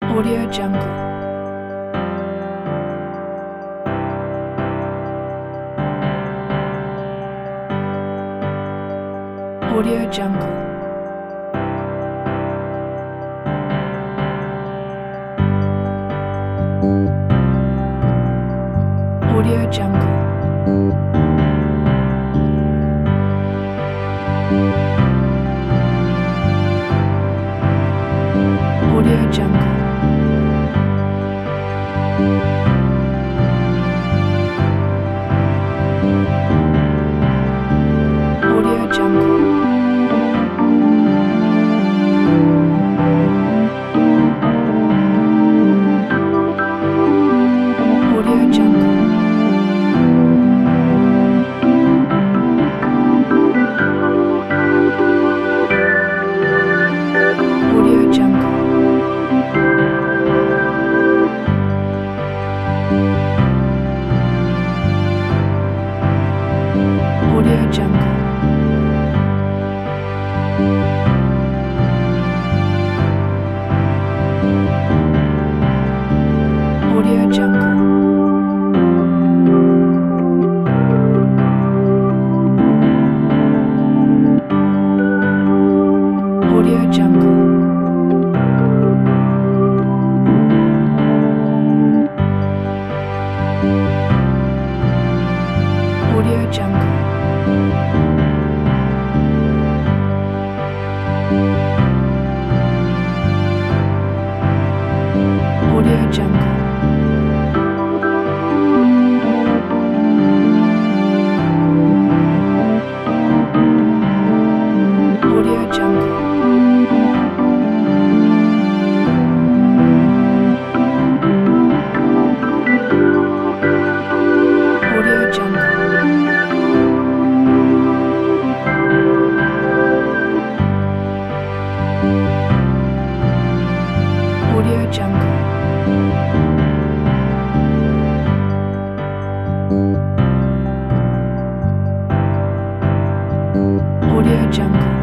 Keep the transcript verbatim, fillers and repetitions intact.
Audio Jungle. Audio Jungle. Audio Jungle. Audio Jungle. Audio Jungle. Audio Jungle. Audio Jungle. Audio Jungle. Audio Jungle. Audio Jungle. Audio Jungle. Audio Jungle. Audio Jungle. Audio Jungle. Audio Jungle. Audio Jungle.